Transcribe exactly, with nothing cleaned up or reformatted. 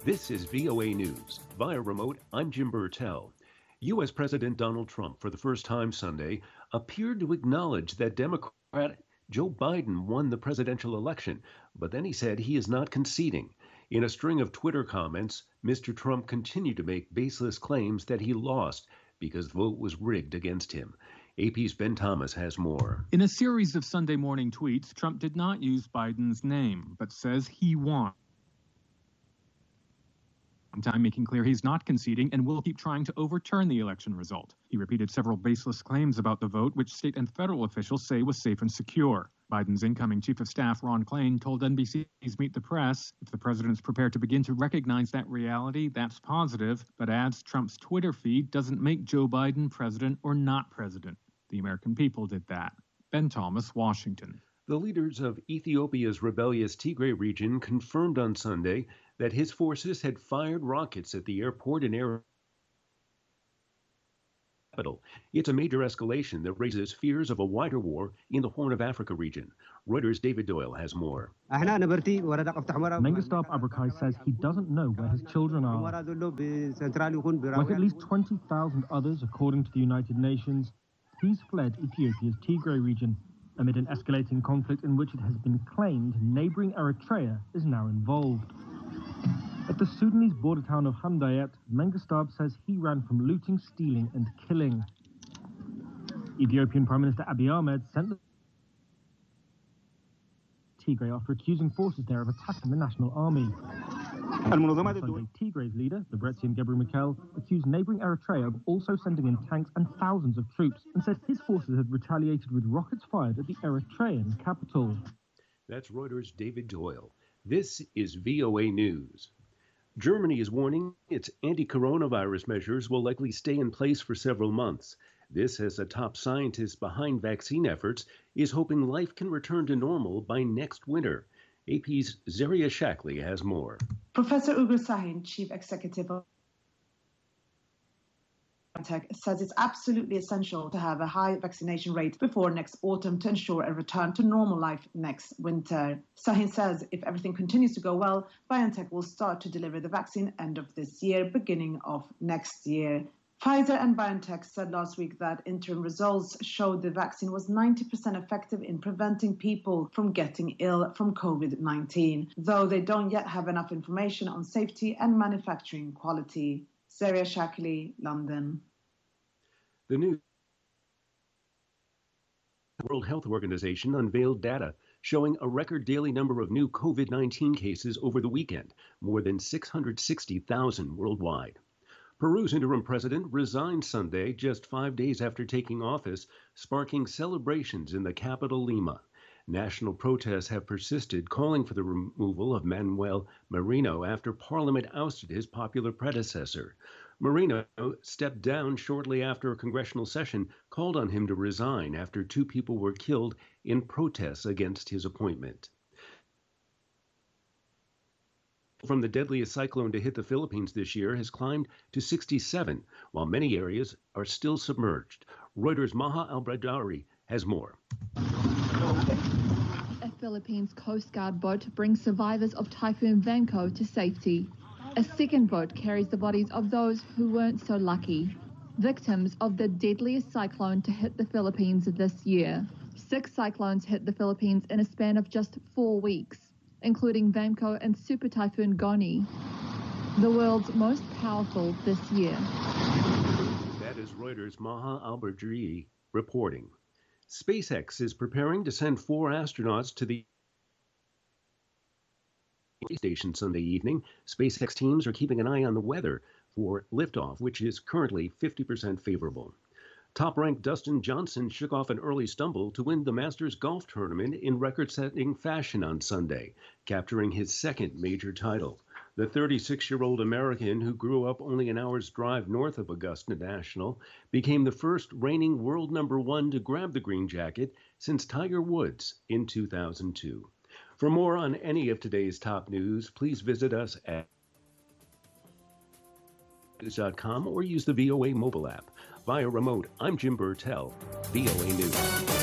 This is V O A News. Via remote, I'm Jim Burtell. U S. President Donald Trump, for the first time Sunday, appeared to acknowledge that Democrat Joe Biden won the presidential election, but then he said he is not conceding. In a string of Twitter comments, Mister Trump continued to make baseless claims that he lost because the vote was rigged against him. A P's Ben Thomas has more. In a series of Sunday morning tweets, Trump did not use Biden's name, but says he won. Time making clear he's not conceding and will keep trying to overturn the election result. He repeated several baseless claims about the vote, which state and federal officials say was safe and secure. Biden's incoming chief of staff, Ron Klain, told N B C's Meet the Press, if the president's prepared to begin to recognize that reality, that's positive, but adds Trump's Twitter feed doesn't make Joe Biden president or not president. The American people did that. Ben Thomas, Washington. The leaders of Ethiopia's rebellious Tigray region confirmed on Sunday that his forces had fired rockets at the airport and air capital. It's a major escalation that raises fears of a wider war in the Horn of Africa region. Reuters' David Doyle has more. Mengestab Abrakai says he doesn't know where his children are. Like at least twenty thousand others, according to the United Nations, he's fled Ethiopia's Tigray region amid an escalating conflict in which it has been claimed neighboring Eritrea is now involved. At the Sudanese border town of Hamdayet, Mengestab says he ran from looting, stealing and killing. Ethiopian Prime Minister Abiy Ahmed sent the Tigray after accusing forces there of attacking the national army. Sunday, Tigray's leader, Debretsion Gebremichael, accused neighboring Eritrea of also sending in tanks and thousands of troops and said his forces had retaliated with rockets fired at the Eritrean capital. That's Reuters' David Doyle. This is V O A News. Germany is warning its anti-coronavirus measures will likely stay in place for several months. This, as a top scientist behind vaccine efforts is hoping life can return to normal by next winter. A P's Zaria Shackley has more. Professor Ugur Sahin, Chief Executive of BioNTech, says it's absolutely essential to have a high vaccination rate before next autumn to ensure a return to normal life next winter. Sahin says if everything continues to go well, BioNTech will start to deliver the vaccine end of this year, beginning of next year. Pfizer and BioNTech said last week that interim results showed the vaccine was ninety percent effective in preventing people from getting ill from COVID nineteen, though they don't yet have enough information on safety and manufacturing quality. Zaria Shackley, London. The new World Health Organization unveiled data showing a record daily number of new COVID nineteen cases over the weekend, more than six hundred sixty thousand worldwide. Peru's interim president resigned Sunday just five days after taking office, sparking celebrations in the capital Lima. National protests have persisted, calling for the removal of Manuel Merino after Parliament ousted his popular predecessor. Merino stepped down shortly after a congressional session called on him to resign after two people were killed in protests against his appointment. From the deadliest cyclone to hit the Philippines this year has climbed to sixty-seven, while many areas are still submerged. Reuters' Maha Albradari has more. A Philippines Coast Guard boat brings survivors of Typhoon Vanco to safety. A second boat carries the bodies of those who weren't so lucky, victims of the deadliest cyclone to hit the Philippines this year. Six cyclones hit the Philippines in a span of just four weeks, including Vanco and Super Typhoon Goni, the world's most powerful this year. That is Reuters' Maha Albradri reporting. SpaceX is preparing to send four astronauts to the space station Sunday evening. SpaceX teams are keeping an eye on the weather for liftoff, which is currently fifty percent favorable. Top-ranked Dustin Johnson shook off an early stumble to win the Masters golf tournament in record-setting fashion on Sunday, capturing his second major title. The thirty-six-year-old American, who grew up only an hour's drive north of Augusta National, became the first reigning world number one to grab the green jacket since Tiger Woods in two thousand two. For more on any of today's top news, please visit us at news dot com or use the V O A mobile app. Via remote, I'm Jim Burtell, V O A News.